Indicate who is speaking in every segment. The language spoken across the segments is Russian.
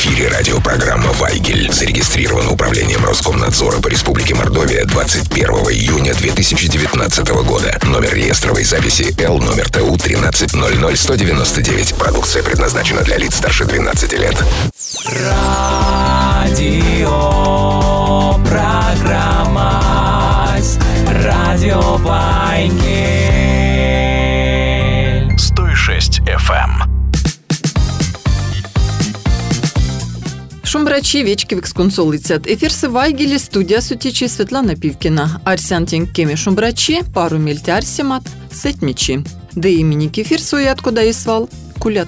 Speaker 1: эфире радиопрограмма «Вайгель». Зарегистрирована Управлением Роскомнадзора по Республике Мордовия 21 июня 2019 года. Номер реестровой записи Л номер ТУ 1300199. Продукция предназначена для лиц старше 12 лет.
Speaker 2: Радиопрограмма «Радио Вайгель».
Speaker 1: 106 FM.
Speaker 3: Шумбрачи вечки виксконсолицят. Эфирсы Вайгели, студия сутичи Светлана Пивкина. Арсянтин кеми шумбрачи, пару мельти арсимат, сетмичи. Да имени кефир суят, куда и свал, кулят.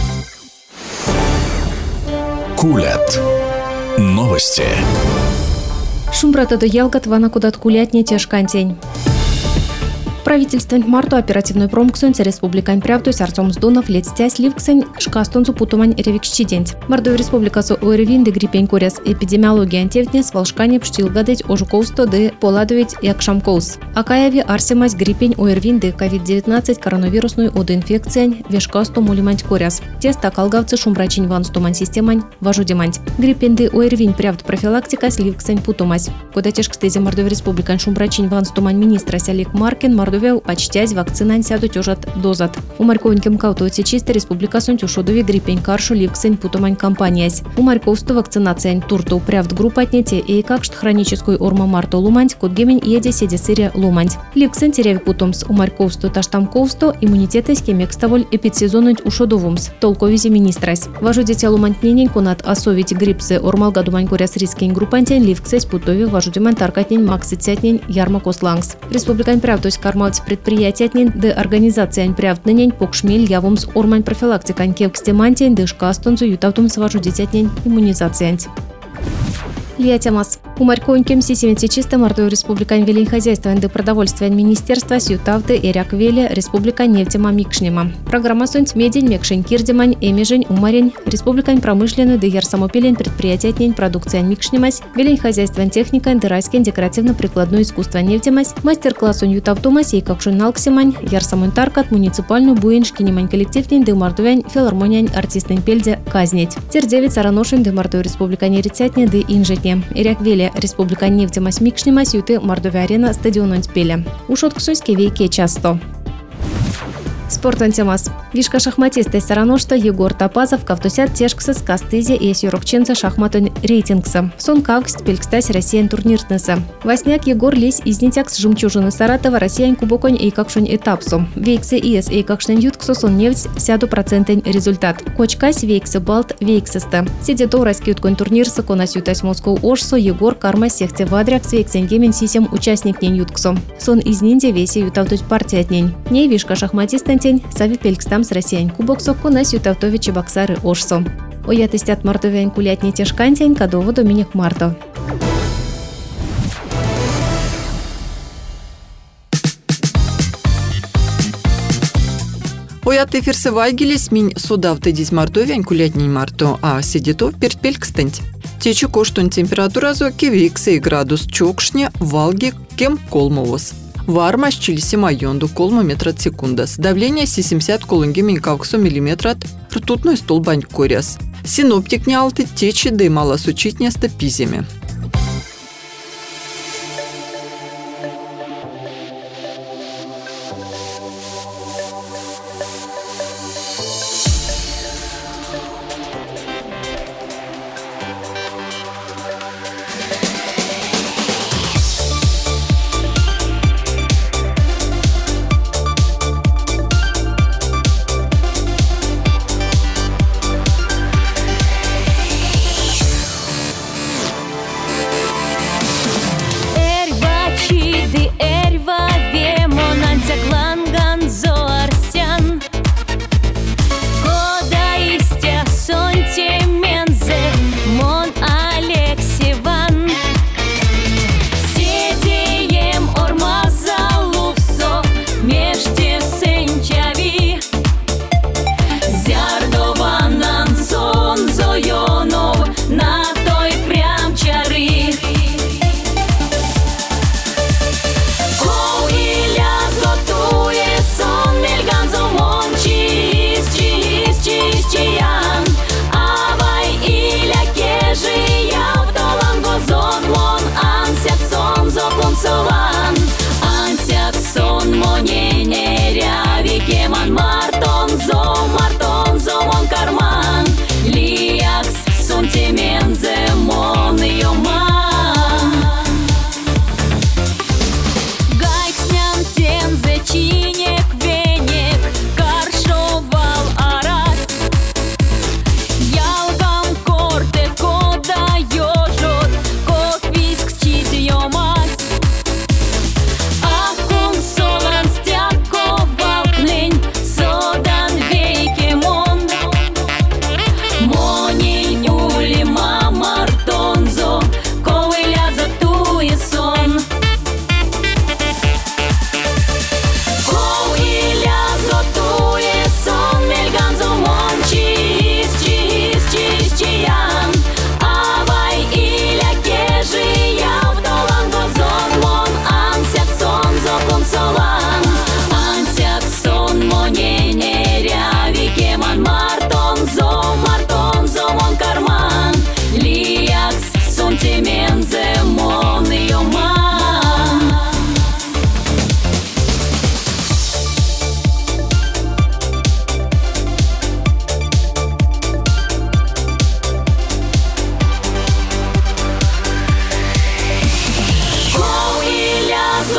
Speaker 1: Кулят. Новости.
Speaker 4: Шумбратада ялгат вана кудат кулятне тяжкантень. Правительство Марту оперативной промксунце республикань Прявдусь Артем Сдунов летстясь ливксень шкастонцу путумань ревикщидент. Мордовия республикасу уэрвин де гриппень куряс эпидемиология антевтнес волшкане пштил гадеть ожуковсто де поладовить якшамкоус. Акаяви арсимась гриппень уэрвин де COVID-19 коронавирусную одоинфекциянь вешкасто мулиманть куряс. Теста калгавцы шумбрачень ванстумань системань важудиманть. Гриппень де уэрвин Прявд профилактика сливксень путумась. Куда тяжкстезе Мордовия республикань шумбрачень ванстумань министра Сялик Маркин Мордовия почтясь вакцинань сядуть ужат дозат. У Марьковеньким каутуете чисто республика сунтю шодове гриппень каршу ливксень путумань компаниясь. У Марьковсту вакцинациян турту Прявд группа отнятие и какшт хроническую орма марту луманть кудгемень еде седе сырья луманть. Ливксень теряв путумс у Марьковсту таштамковсту иммунитета скемекставоль эпидсезонуть у шодовумс. Толковизе министрась. Важу дитя лумантненень кунат осовить гриппсы ормалга думань куряс рискень группантень ливксесь путове важу димань таркатнень максицятнень ярмакослангс. Республикань Прявдусь кармал предприятиятнин де организациянь Прявдненень покшмель явумс ормань профилактикань кевкстемантень де шкастонзу ютавтум сважу дитятнень иммунизациянь. Лиятямас. У Марьковеньким сисементе чисто Мордовия республикань велень хозяйства де продовольствия министерства сютавты и ряквеле республика нефтема микшнема. Программа сунь медень мекшень кирдемань эмежень умарень республикань промышленную де ярсамопелень предприятиятнень продукция микшнемась велень хозяйства техника де райскень декоративно-прикладное искусство нефтемась мастер-класс унь ютавтумась и какшун налксемань ярсамун таркат муниципальную буиншкинемань коллективнень де мордовянь филармонянь артистнень пельде казнить. Тердевец араношин де Мордовия республикане рецятне де инжетне. Иряквеле республика нефтемась микшнемась юты Мордовия арена стадионон спеле. Ушот ксуйски вейке часто. Спортон темас. Вишка шахматисты сараношта Егор Топазов кавтусят тешксы с кастызе и сюрокченца шахматон рейтингса. Сон кавкст пелькстась Россиян турниртнеса. Восняк Егор лись из нитякс жемчужины Саратова Россиян кубоконь и какшонь этапсу. Вейксе ИС и какшнен ютксу сон нефть сяду процентен результат. Кочкась вейксе балт вейксеста. Сидето раскютконь турнирса конасютась Москву ошсо Егор карма сехте вадряк с вейксен гемен сисем участник нень ютксу. Сон из нинде веси ютавтусь партия нень. Ней вишка шахматистен Сави пелькстам с Россиян кубоксо конас ютавтовичи боксары ошсо. Оятыстят мартовян кулятне тяжкантень кадово Доминик Марто.
Speaker 3: Оят эфирсы Вайгелес минь судавты дис мартовян кулятнень марто, а сидетов перпелькстенть. Течу коштун температура зо кевиксе градус чокшне валги кем колмовос. Варма щилисима йонду колма метрат секундас. Давление 70 колунгеми кавксо миллиметрат. Ртутной столбань коряс. Синоптик не алты течи да и мало сучитня стопизями.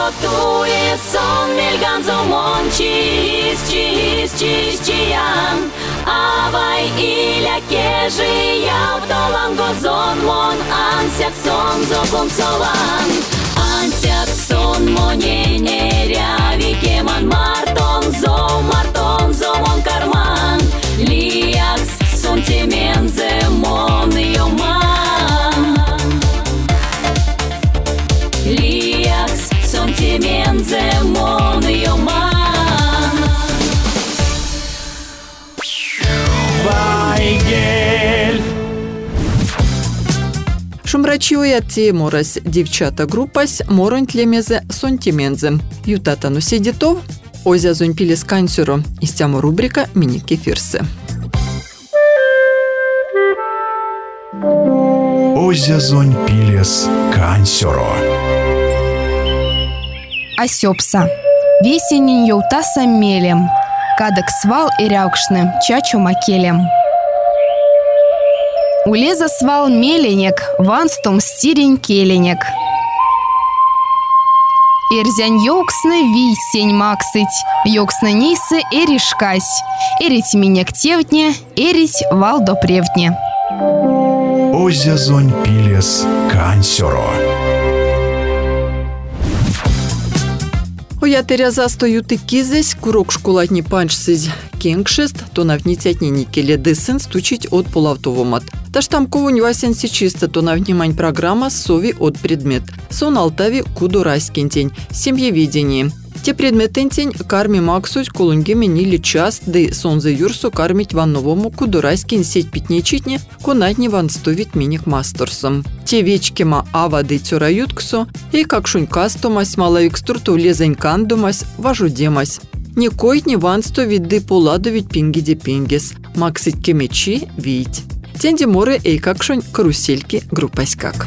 Speaker 5: готує сон мільганзо мон чиям. Авай иля кежи я в доланго зон мон ансяк сон зобом сован. Ансяк сон моне неряви кеман мартон зомон карман. Лиакс сон темензе мон йоман. Лиакс сон темензе мон йоман.
Speaker 2: Вайгель.
Speaker 3: Шумрачиоя те морась девчата группась морон тлемезе сонтимензе. Ютатану седитов, озя зоньпили с канцюро. Истямо рубрика «Мини-кефирсы».
Speaker 6: Озя зоньпилес канцюро.
Speaker 7: Осёпса. Весенний юлтаса мелем. Кадок свал и ряукшным, чачу макелем. Улеза свал меленек, ванстом стирень келенек. Эрзянь йоксны висень максыть, йоксны нейсы эришкась. Эрить минек тевтне, эрить вал до превтне.
Speaker 6: Озя зоньпилес канцюро.
Speaker 3: Оятеря застою кизесь, курок школатни панчсыз кенгшест, то навнитятни никеле десен стучить от полавтовомат. Таштамкову нюасен чисто, то навнимань программа сови от предмет. Сон Алтави кудурайскентень, семьеведение. Те предметентень карми максуть колунге менили час, да сонзе юрсу кармить ван новому кудурайскин сеть питнечитне, конатни ван стовить миник мастерсом. Те вечкема ава да цюраютксу, и как шунькастомась малавикстурту лезенькандомась, важудемась. Не койт не ван стовить да поладовить пингиде пингес, максить кемечи вить. Тенди море эй как шунь карусельки группась как.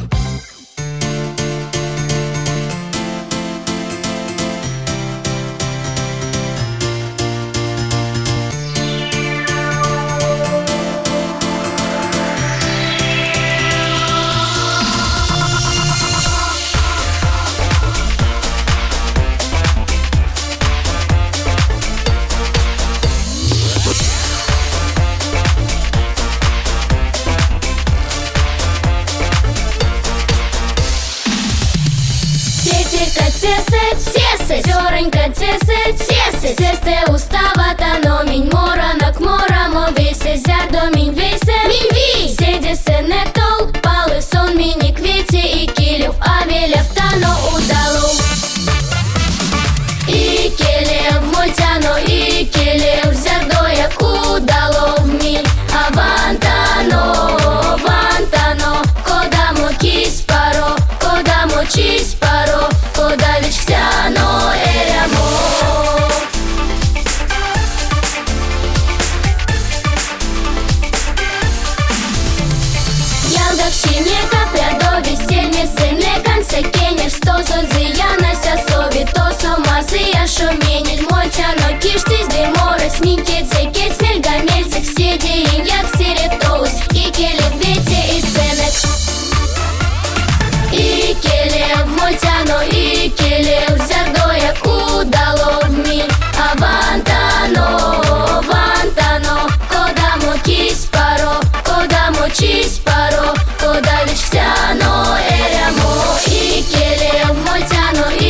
Speaker 5: Зеренька тесет, сесте уставата, но минь моранок морамо весе зядо минь весе. Минь ви! Седе сенек тол, палы сон мини квити и килев авелев тано удалу. И келев мультяно, и келев зядоя кудалов минь. А вантано, кодамо кис паро, кодамо чис паро, кодавич ктяно эрямо. Ялдакшине капрядо веселье сыне конце кенеш, сто зодзияна сови, то сомазы я шоменель мольтяно киштиз де морос минкеце кец мельгамельцек седи иньяк сиретоус и келев вете и сенек. И келев мольтяно, и келев зардоя кудалов минь. А вантано, кодамо кис паро, кодамо чис паро, кодавич ктяно эрямо. И келев мольтяно,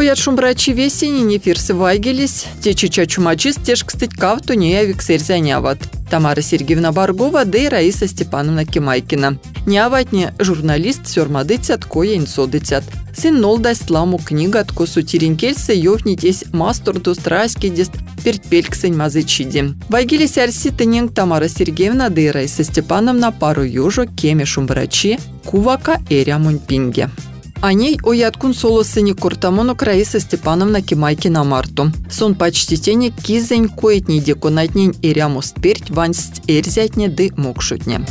Speaker 3: кулят шумбрачи весени не фирсы вайгелись, те чича чумачис теж, кстати, кавту не явик сэрзяняват. Тамара Сергеевна Баргова, да и Раиса Степановна Кимайкина. Неаватне журналист сёрмадыцят, коя инсодыцят. Сын нолдасть ламу книга от косу тиринкельса ёвнитесь мастурду страскидест пертпельксень мазычиди. Вайгелись арситынен Тамара Сергеевна, да и Раиса Степановна пару южо кеме шумбрачи кувака эрямунь пинге. О ней ояткун соло сыне куртамону Раиса Степановна Кимайкина марту. Сон почти тени кизень коетни деконатнень эрямуст перть вансть эрзятне ды мокшутне.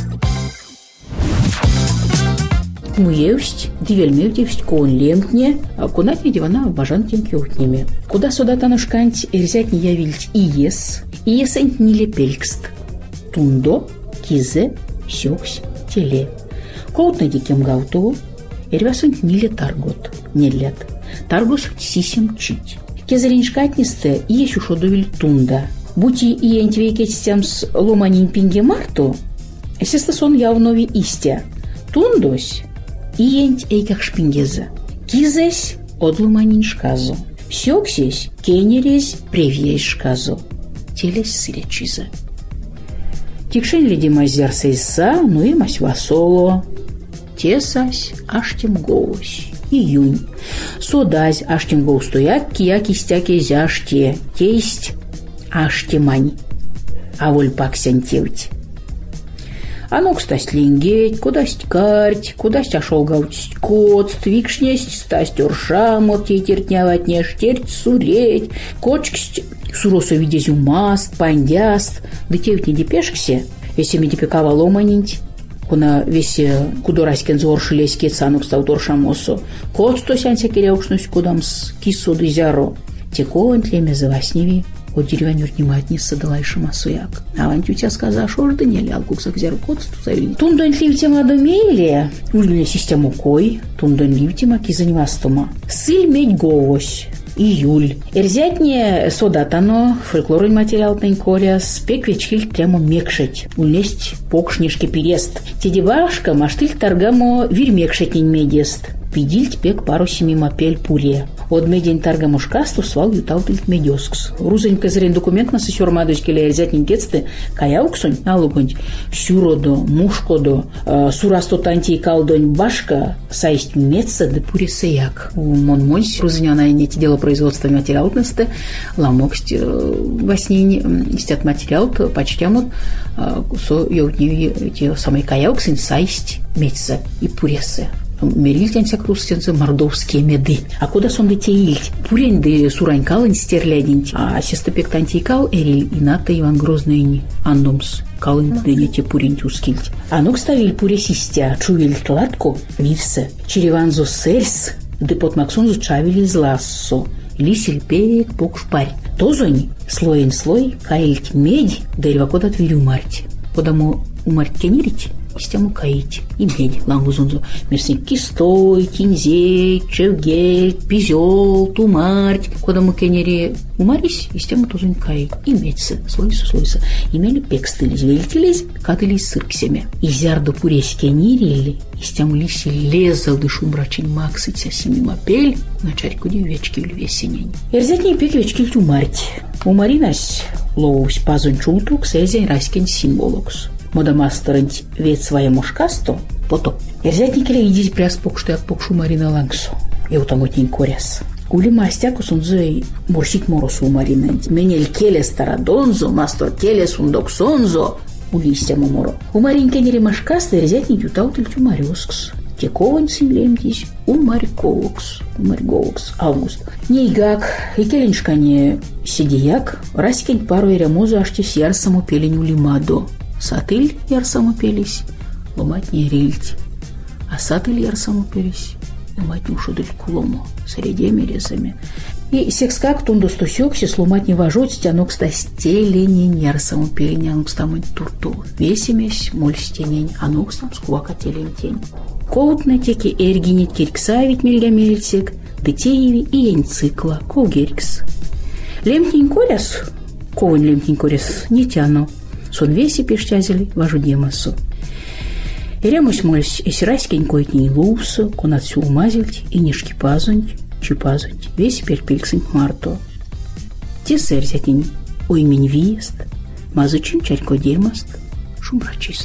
Speaker 8: Муевсть, дивельмевдевсть кон лемтне, а кунатне дивана бажантин кеутнеме. Куда сюда танушканить эрзятне явильть иесэнь не лепелькст. Тундо, кизе, сёксь, теле. Коутна дикем гаутову, эрвясунь ниле таргот, не лет. Таргосунь сисем чить. Кезериншкатнисте иеш ушодовиль тунда. Бути и энтвейкетстямс ломанин пинге марту, эсеста сон явнови истя. Тундось иент эйках шпингеза. Кизесь одломанин шказу. Сёксесь кенерез превьеш шказу. Телес сырячиза. Тикшень леди мазер сейса, ну и мась васоло. Тесась аштем гоусь. Июнь. Содась аштем гоу стояк, кия кистяке зяште. Тесть аштемань. А воль паксян тевть. А ну, кстати, лингеть, кудасть карть, кудасть ашол гаутсть кот, твикшнесть, стасть уршамот, тертнявать не штерть, суреть, кочксть, суросо видезю маст, пандяст, да тевть не депешксе, если ми депекава ломанить, куна весе кудораськен зорши леське цанук стаут уршамосо, кот сто сянся кереукшнусь кудамс кису дызяро, текован тлеме завасневи, от деревяню внимательница далайши масуяк. А вантютя сказа, шо ж Даниэль алкуксак зяркотсту завели. Тундон ливтема домеле, ужле систему кой, тундон ливтема кизаньвастома. Сыль медь говось. Июль. Эрзятне содатано, фольклорный материал тенькоряс, пеквечкиль трямо мекшеть. Ульнесть покшнешки перест. Тедебашка маштыль таргамо вирмекшетнень медест. Пидильть пек пару семи мапель пуре. От медень таргамо шкасту свал юталтильт медёскс. Рузенька зрен документ на сосёр мадочкеле эрзятнень кетсты, каяуксонь, алугонь, сюродо, мушкодо, сурасто танти калдонь башка, саисть меца да пуре саяк. Монмонсь, рузеняна и нети дело производства материалтности, ламоксть васнень, истят материал, почтямот, со еутневи те самые каяуксонь, саисть меца и пуресе. Мерильтянся крустенцы мордовские меды. А куда сон детеильть? Пурень де суранькалын стерлядинть. А сестопек тантейкал эриль и ната Иван Грозныйни. Андомс калын денете пурень ускильть. А ну кставиль пуре систя, чувиль тладку, вирсе. Череванзо сельс, де под максонзу чавили злассо. Лисель пек покшпарь. Тозонь, слоен слой, каильть медь, дерева куда тверю марть. Подаму умарть тенирить. Систему каить и медь лангузунзу. Мерсин кистой, кинзей, чевгель, пизел, тумарть. Куда мы кенери умарись, систему тузунь каить и медьсы, слойса. Имели пекстылись, вельтились, кадылись сырксями. И зярду пуресь кенирили, систему лиси лезал дышу брачень максыця семи мапель, на чарьку девечки в весенень. Эрзятней пек вечки тумарть. Умаринась лоусь пазунь чултук, сезень раскень символокс. Модамастеранть ведь своему шкасту, потом. Эрзятникеле идись пряспок, что я покшу Марина Лангсу. И утомотнень коряс. Ули мастяку сунзой морщить моросу у Марина. Менель келе старадонзо, мастер келе сундок сонзо. Улистя муморо. У Маринке не ремашкаста эрзятник ютаутель тюмарёскс. Текован симлемтись умарьковокс. Август. Нейгак, и келеншкане сидияк, раскень пару эрямозу аштись ярсаму пеленю лимадо. Сатыль ярсаму пелись, ломать не рильть. А сатыль ярсаму пелись, ломать не ушудель кулому, средеми резами. И секскак тундосту сёкси сломать не вожуть, стянок ста стеленень ярсаму пелень, анукс там турту. Весемесь, моль стенень, анукс там скувака телень тень. Коутна теки эргинит кирксавить мельгамельцек, детееви и янцикла, колгерикс. Лемтень коряс, ковань лемтень коряс, не тяну. Сон веси пештязели вожу демасу. Эрямусь мольсь эсираськень койтней луусу, конат сю умазельть и нишки пазунь, чупазуть, весь перпильксень марто. Те сэрзятень, ой минь виест, мазучин чарько демаст, шумрачист.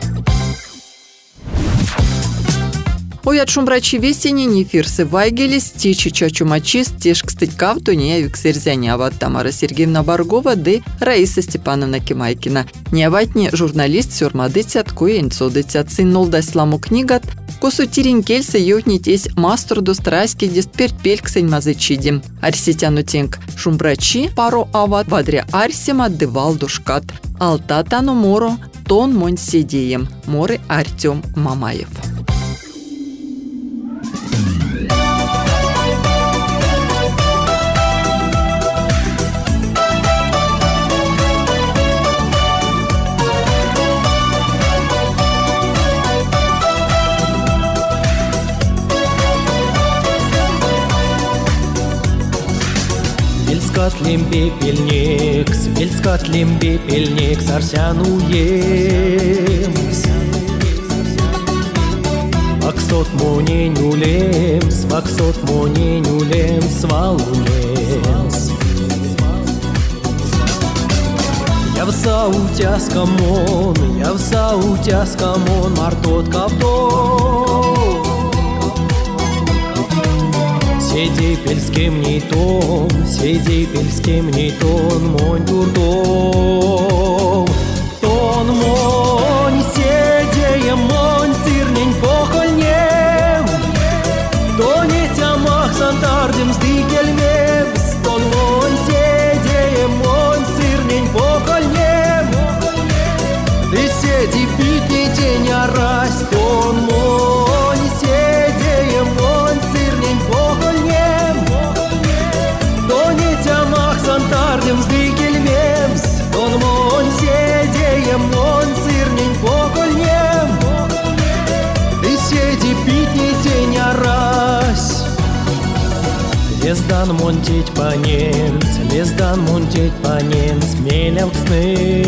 Speaker 3: Оят шумрачи весени нефирсы вайгелис, течи чачумачист, тешк стытькав, туняевик сэрзяняват Тамара Сергеевна Баргова, да Раиса Степановна Кимайкина. Неаватни журналист сюрмадытят, коенцо дытят сын нолдасламу книгат, косу тиринкельса йотнитесь масторду страйски дест перпельксень мазычидим. Арситяну тенк шумрачи паро ават вадря арсема дывал душкат. Алтатану моро тон монь седеем. Море Артем Мамаев.
Speaker 2: Вельскатлим бепельник, сарсянуем. Ваксот моненюлемс, валулемс. Я в саутяскамон, мартот кавто. Седей пельским не тон, монь турдом. Тон монь, седеем, монь, сырнень похольнем. Тоне тямах сантардем сдыкельмем. Тон монь, седеем, монь, сырнень похольнем. Ты седи пить не тень, а раз. Тон монь, седеем, монь, сырнень похольнем. Тоне тямах сантардем сдыкельмем. Тон монь, седеем, монь, сырнень похольнем. Ты седи пить не тень, а раз. Лездан монтить по немц, мелелксны.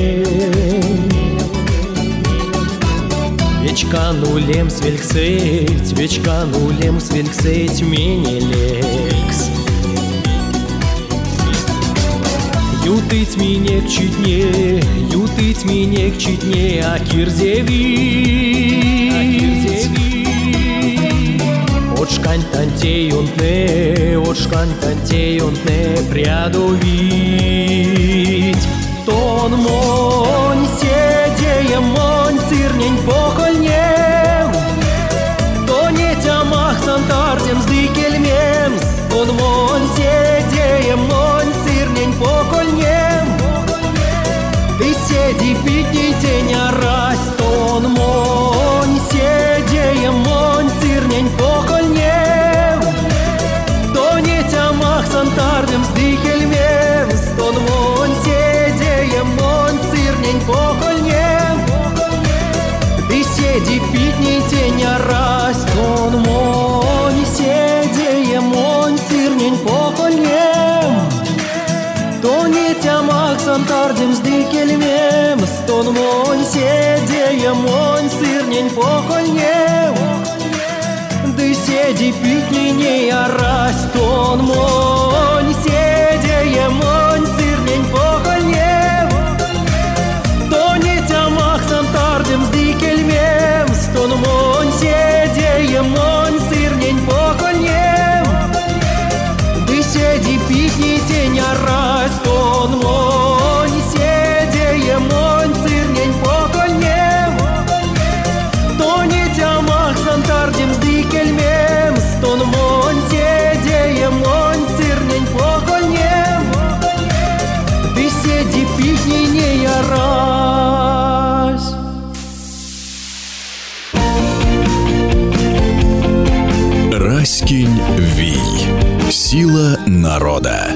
Speaker 2: Вечканулем свельксыть, менелекс. Ютыть минек читне, а кирзевить. Отшкань тантеюнтне, прядовить. Тон монь, седеем, монь, сырнень похольнем. Тоне тямах сантардем сдыкельмем. Тон монь, седеем, монь, сырнень похольнем. Ты седи пить не тень, а раз. Тон монь, седеем, монь, сырнень похольнем. Тоне тямах сантардем сдыкельмем. Тон монь, седеем, монь, сырнень похольнем. Ты седи пить не тень, а раз. Тон монь, седеем, монь, сырнень похольнем. Тоне тямах сантардем сдыкельмем. Тон монь, седеем, монь, сырнень похольнем. Ты седи пить не а раз. Тон монь, седеем, монь, сырнень похольнем. Тоне тямах сантардем сдыкельмем. Тон монь, седеем, монь, сырнень похольнем. Ты седи пить не тень, а раз. Тон монь, седеем, монь, сырнень похольнем. Тоне тямах сантардем сдыкельмем. Тон монь, седеем, монь, сырнень похольнем. Ты седи пить не а раз.
Speaker 6: Раськень Вий. Сила народа.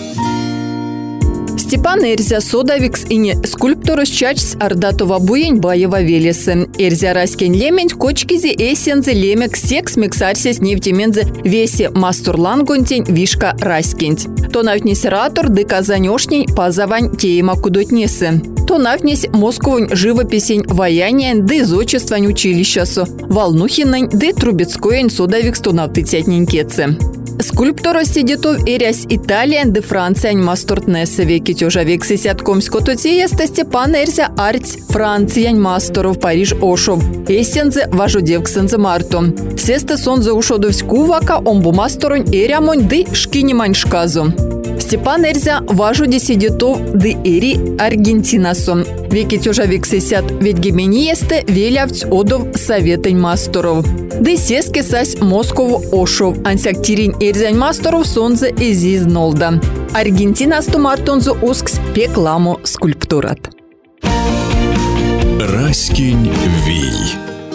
Speaker 3: Степан Эрзя содавикс ине скульпторус чачс ардатова буень баева велесен. Эрзя раськень лемень кочкизе эсензе лемек секс миксарсес невтемензе весе мастурлангонтень вишка раськень. Тонавтнесератор ды казанешнень пазавань теема кудотнесен. то навнесь Московунь живописень ваянян да изотчествань училищасу, Волнухинань да Трубецкоень содавик стунавтыцятненькеце. Скульптора сидетов эрясь Италиян да Франциянь мастортнесе веки тёжавек сисяткомско тоцееста Степан эрзя арть Франциянь масторов Париж ошов. Эссензе важудевксензе марто. Сесте сонзе ушодовсь кувака омбу масторонь эрямонь да шкинемань шказу. Степан эрзя важуде сидетов да эри Аргентинасу. Веки тёжавек сисят ведь гемениесте велявць одов советень масторов. Да сеске сась Москову ошов, ансяк тирень эрзянь масторов сонзе эзиз нолда. Аргентинасту мартонзу ускс пекламу скульптурат.
Speaker 6: Раськень вий.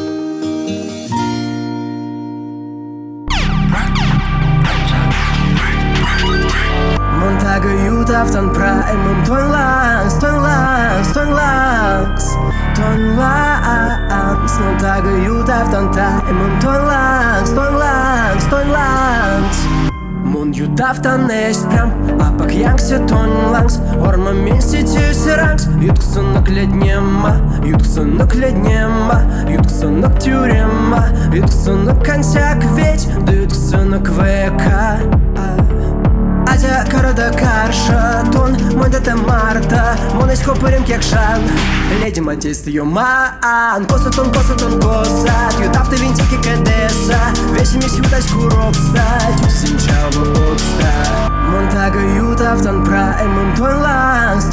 Speaker 2: Montage Jutaftan Praimum Ton langs Montage Jutaftan Praimum Ton langs Mun Jutaftan est прям, а пак янгсе ton langs Орма месяцы ранgs Ютксынок леднема, ютксынок тюрема Ютксынок консяк ведь, да ютксынок века Азия корода карша, тон, модета марта, монесь копарем кекшан, леди мантист юман, косатон, косат, ютавты винтики кедеса, весимись ютась курок стать, усинчава отста. Монтага ютавтан праимум тон ланgs,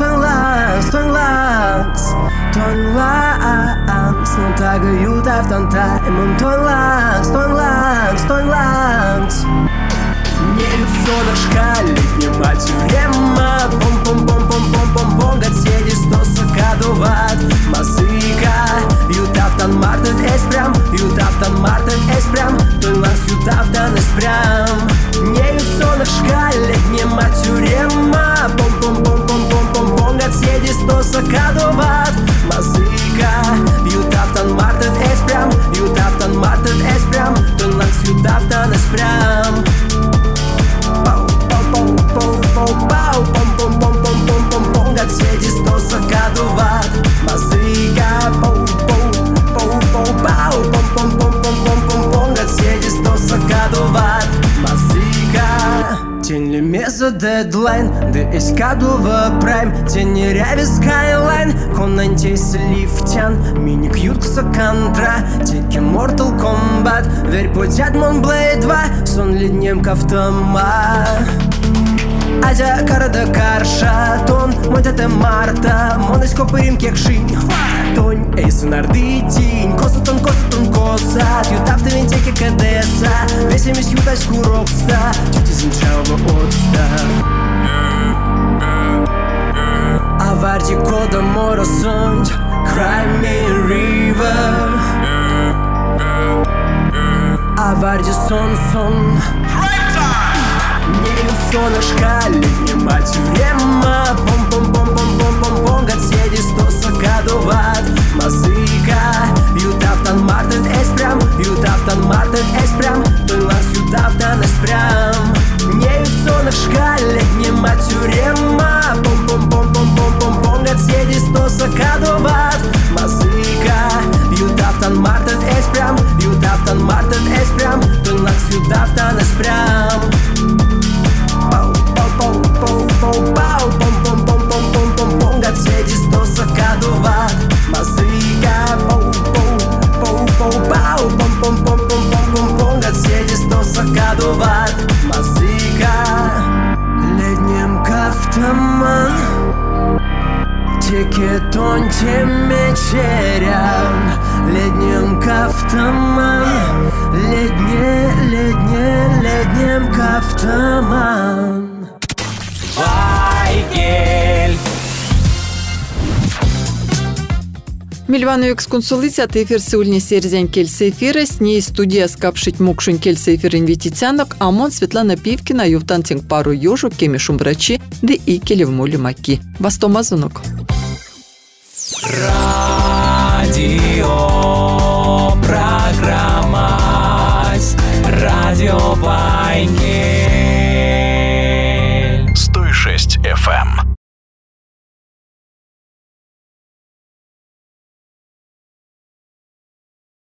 Speaker 2: монтага ютавтан праимум тон ланgs. Не юцонок шкалит, не матюрема Пом-пом-пом-пом-пом-пом-пом Гадседи стоса кадуват Мазыка Ютавтан мартен эспрям Той ланс ютавтан эспрям Не юцонок шкалит, не матюрема Пом-пом-пом-пом-пом-пом Гадседи стоса кадуват Мазыка Ютавтан мартен эспрям Той ланс ютавтан эспрям Пом-пом-пом-пом-пом-пом Гадседи стоса кадуват Мазыка Пом-пом-пом-пом-пом Гадседи стоса кадуват Мазыка Тень лемеза дедлайн Да эскадува прайм Тень ряви скайлайн Конантейс лифтян Миник юткса кантра Теки Mortal Kombat Верь путят Монблейд 2 Сон леднем кафтама Азия корода карша, тон, модета марта, монесь копарим кекшинь, тонь, эйсен ардитинь, косатон, косат, ютавты винтеки кедеса, весимись ютась курокста, тюти зинчава отста. Аварди кода моросонь, cry me river, аварди сон. Не юсона шкали, не матюрема Пом-пом-пом-пом-пом-пом Гадседи стоса кадуват Мазыка Ютавтан мартен эспрям Той ланс ютавтан эспрям Не юсона шкали, не матюрема Пом-пом-пом-пом-пом-пом Гадседи стоса кадуват Мазыка Ютавтан мартен эспрям Той ланс ютавтан эспрям Пом-пом-пом-пом-пом Гадседи стоса кадуват Мазыка Пом-пом-пом-пом Гадседи стоса кадуват Мазыка Леднем кафтаман Текетон темечерян Леднем кафтаман Леднем кафтаман Вайгель
Speaker 3: Мильвану эксконсулицят эфир сеульни серзянь кельсы эфира с ней студия скапшить мокшунь кельсы эфир инвитицианок Амон Светлана Пивкина ювтантинг пару ёжу кеми шумбрачи да и келев моли маки. Вастомазунок.
Speaker 2: Радио